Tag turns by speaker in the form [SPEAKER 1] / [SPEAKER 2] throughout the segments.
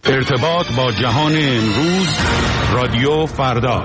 [SPEAKER 1] ارتباط با جهان امروز، رادیو فردا.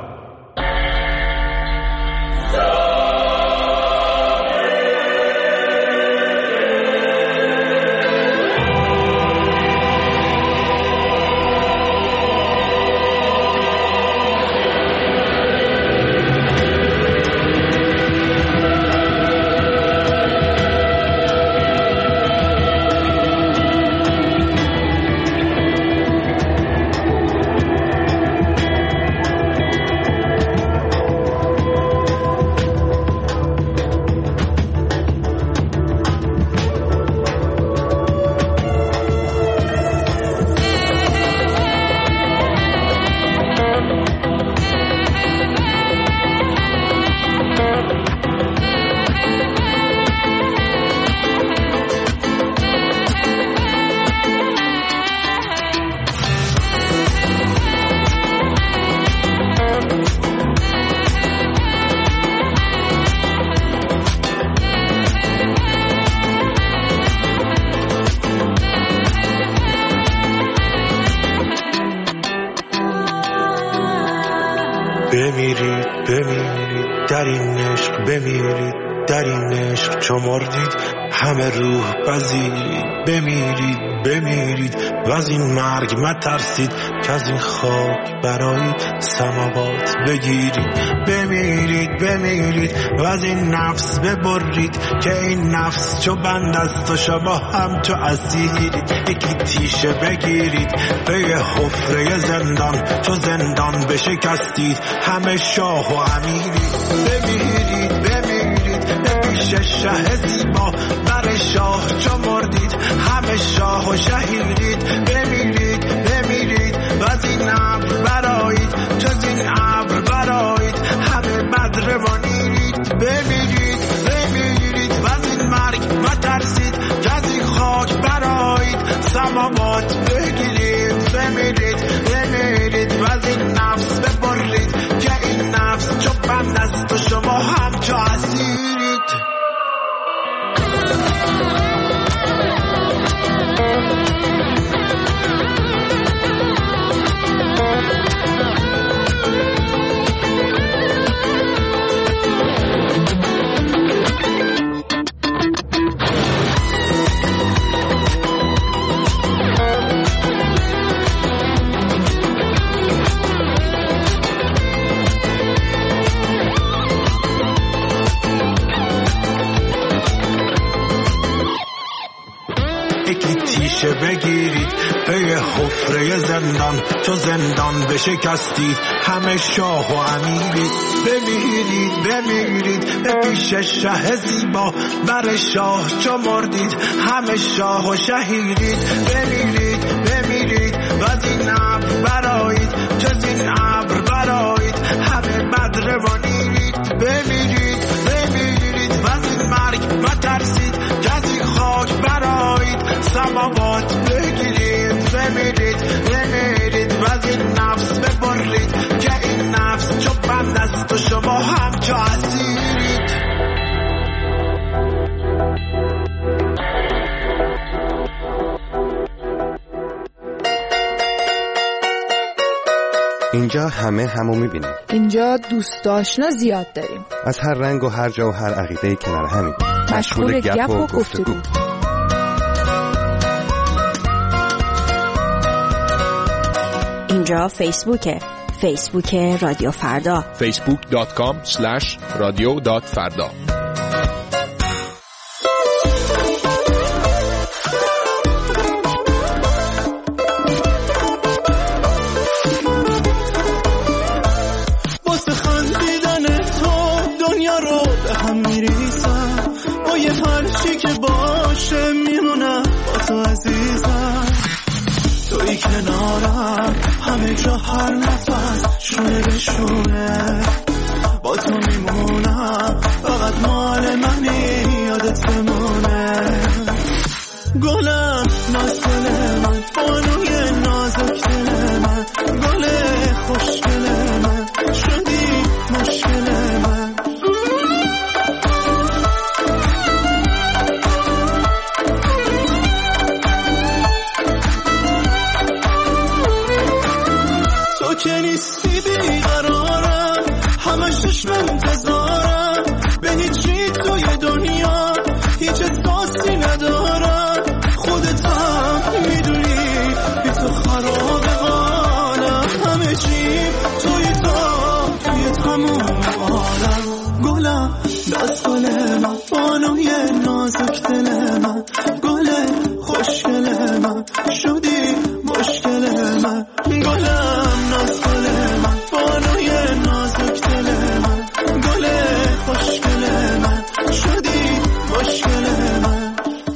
[SPEAKER 2] بمیرید در این عشق، بمیرید در این عشق چو مردید همه روح بزید. بمیرید و از این مرگ مترسید که از این خاک برای سماوات بگیرید. بمیرید و از این نفس ببرید که این نفس چو بند است و شما هم چو اسیرید. یکی تیشه بگیرید به یه حفره زندان، چو زندان بشکستید همه شاه و امیرید. بمیرید به پیش شه زیبا، بر شاه چو مردید همه شاه و شهیدید. بمیرید و از این ابر برآیید، جز این ابر برآیید همه بدر و نیرید. بمیرید و از این مرگ مترسید که از این خاک برآیید سماوات بگیرید. بمیرید و از این نفس ببرید که این نفس چو بند است و شما هم چو اسیرید. بگیرید به یه حفره زندان، چو زندان بشکستید همه شاه و امیرید. بمیرید به پیش شه زیبا، بر شاه چو مردید همه شاه و شهیدید. بمیرید و از این ابر برآیید، جز این ابر برآیید همه بدر و نیرید. بمیرید و از این مرگ مترسید که از این خاک برآیید سماوات بگیرید. بمیرید و از این نفس ببرید که این نفس چو بند است و شما هم چو اسیرید.
[SPEAKER 3] اینجا همه همو میبینیم.
[SPEAKER 4] اینجا دوست آشنا زیاد داریم،
[SPEAKER 3] از هر رنگ و هر جا و هر عقیده کنار همین،
[SPEAKER 4] مشغول گپ و گفتگو.
[SPEAKER 5] اینجا فیسبوک رادیو فردا،
[SPEAKER 6] facebook.com/radio.farda.
[SPEAKER 7] واسه خندیدن تو دنیا رو به هم میریسم، با یه هرچی که باشه میمونم با تو عزیزم. توی کنارم همه جا هر نفس شونه به شونه، با تو میمونم فقط مال منی یادت بمونه. گلم ناز دل من، بانوی نازک دل من، گل خوشگل من، شدی مشکل من. که نیستی بیقرارم، همه چشم انتظارم، به هیچی توی دنیا هیچ احساسی ندارم. خودت هم میدونی بی تو خراب قالم، همه چی توی تموم عالم. گلم دست گل من، بانوی نازک دل من، گل خوشگل من، شدی مشکل من. گلم ناز گل من، بانوی نازک دل من، گل خوشگل من، شدی مشکل من.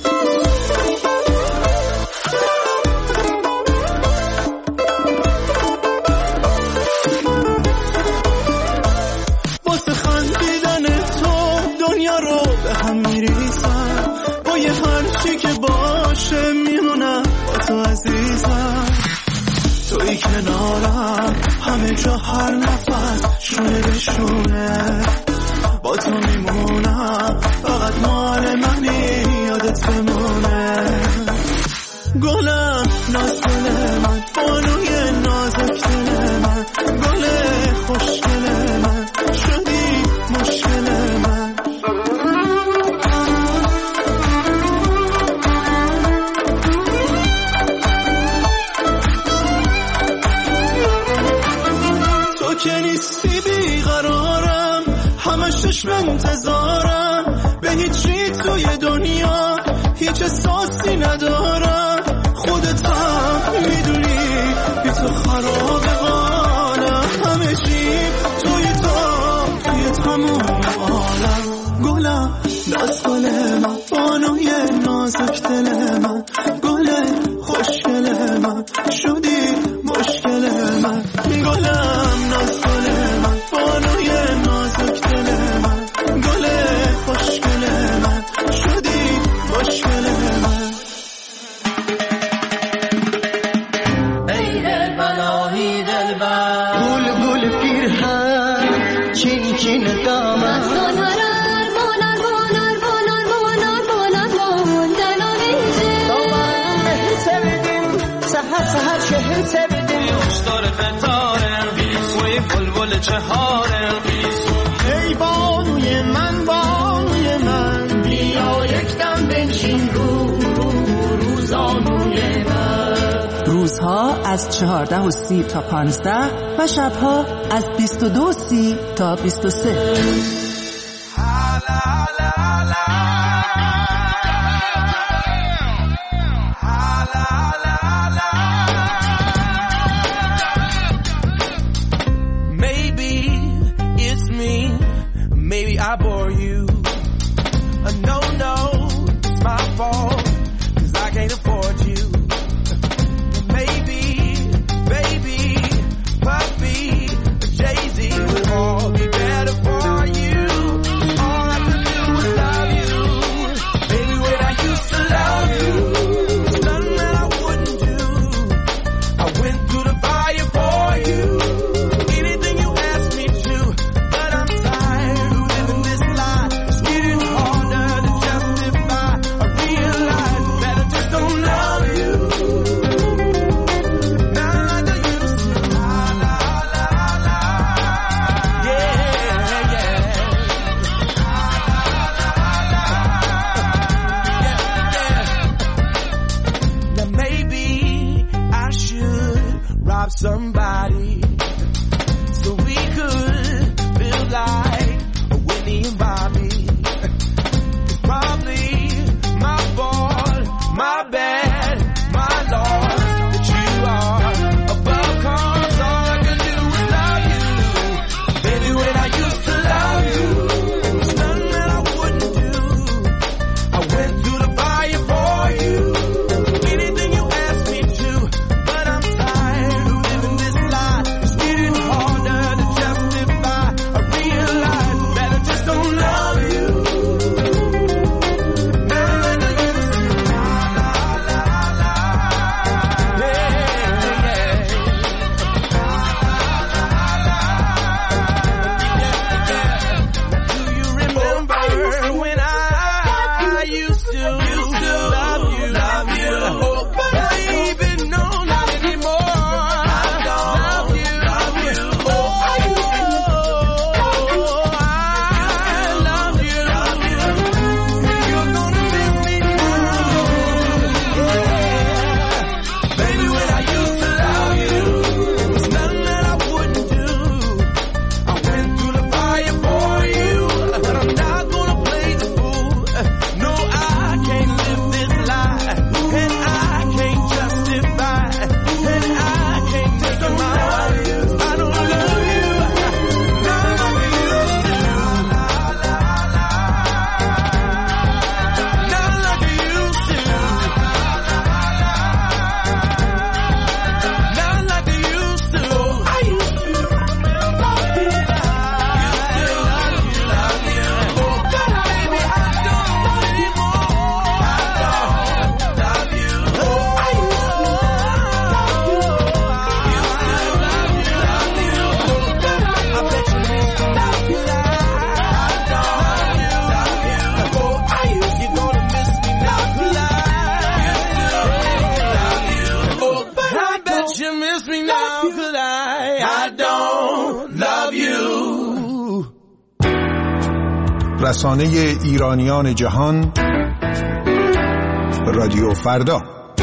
[SPEAKER 7] واسه خندیدن تو دنیا رو به هم میریسم، با یه هرچی که باشه میمونم با تو عزیزم. توی کنارم همه جا هر نفس شونه به شونه، با تو میمونم فقط مال منی یادت بمونه. گلم ناز گل من، بانوی نازک دل من، گل خوشگل من، شدی مشکل من. تو که نیستی بیقرارم، همه چشم انتظارم، به هیچی توی دنیا هیچ احساسی ندارم. خودت هم میدونی بی تو خراب قالم، همه چی توی تموم عالم. گلم ناز گل من، بانوی نازک دل من، گل خوشگل من، شدی مشکل من. گلم ناز گل من، بانوی نازک دل من، گل خوشگل من، شدی مشکل من.
[SPEAKER 6] ای بلایی دلبر، گل گل پیرهن، چین چین دامن، سهر شهر سبدیم خوشدار قطارم، سوی بلبل چهارم. ای بانوی من، بانوی من، بیا یک دم بنشین روزانوی من.
[SPEAKER 8] روزها از 14:30 تا 15 و شبها از 22:30 تا 23.
[SPEAKER 7] Maybe I bore you. No, it's my fault, 'cause I can't afford you. Maybe, baby, puppy, Jay-Z would all be better for you. All I could do was love you. Baby, when I used to love you, there's nothing that I wouldn't do. I went through the fire for you. Anything you asked me to, but I'm tired of living this lie. It's getting harder to justify. I realize that I just don't love you. Not like I used to. La, la, la, la. Yeah, yeah. La, la, la, la. Yeah. Now maybe I should rob somebody so we could feel like Whitney and Bobby. Probably my fault, my bad, my loss, that you are above cause. All I could do was love you. Baby, when I used to love you, there's nothing that I wouldn't do. I went through the fire for you. Anything you asked me to, but I'm tired of living this lie.
[SPEAKER 9] رسانه ایرانیان جهان، رادیو فردا.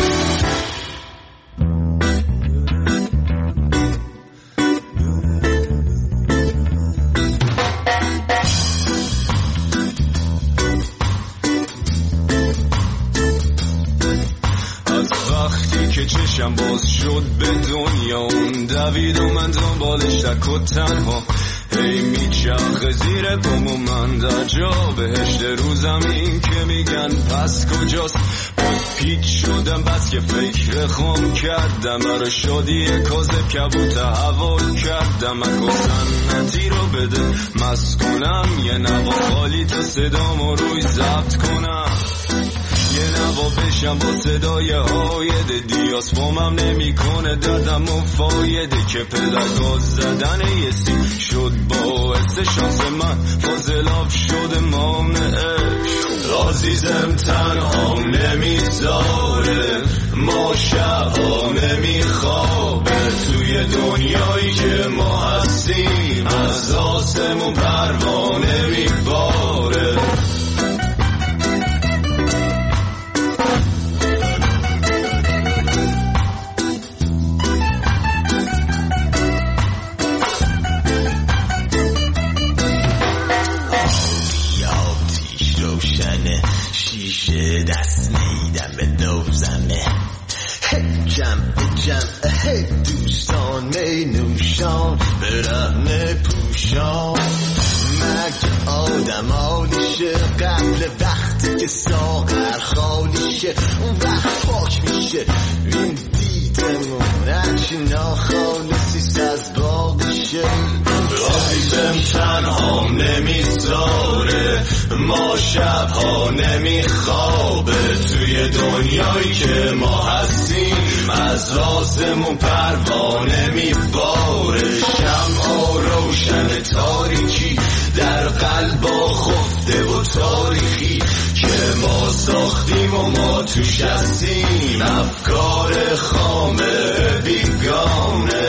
[SPEAKER 10] چشم باز شد به دنیا، اون دوید و من دنبالش تک و تنها، هی میچرخه زیر پام و من در جا، بهشت رو زمین که میگن پس کجاست. باز پیچ شدم بس که فکر خام کردم، برای شادی کاذب کبوت هوا کردم، اکو سنتی رو بده مست کنم، یه نوا خالی تا صدامو روی ضبط کنم، یه نوا بشم با صدای هایده، دیاس فامم نمی کنه دردم و فایده، که پدرگاز زدن یه سی شد باعث شانس من، فاضلاب شده مامنعش. عزیزم تنها نمیذاره، ما شبها نمیخوابه، توی دنیایی که ما هستیم از آسمون پروانه میباره.
[SPEAKER 6] شیشه دست میدم به دوزمه، جمع دوستان می نوشان برهنه پوشان، مگه آدم آلیشه قبل وقتی که ساغر خالیشه، اون وقت پاک میشه این دیدمون هرچی ناخالصیست از باقیشه. عزیزم تنها نمیذاره، ما شبها نمیخوابه، توی دنیایی که ما هستیم از آسمون پروانه میباره. شمعا روشن تاریکی در قلبا خفته و تاریخی که ما ساختیم و ما توش هستیم، افکار خامه بیگانه.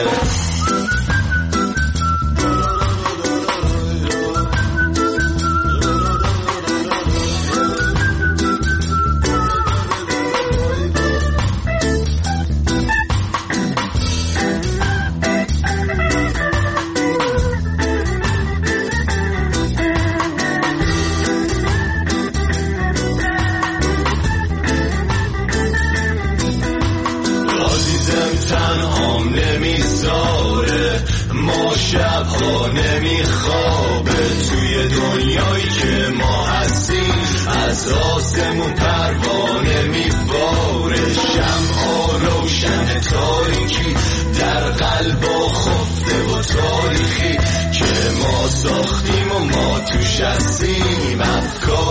[SPEAKER 6] تنهام نمیذاره، ما شبها نمیخوابه، توی دنیایی که ما هستیم از آسمون پروانه میباره. شمعا روشن تاریکی در قلبا خفته و تاریخی که ما ساختیم و ما توش هستیم، افکار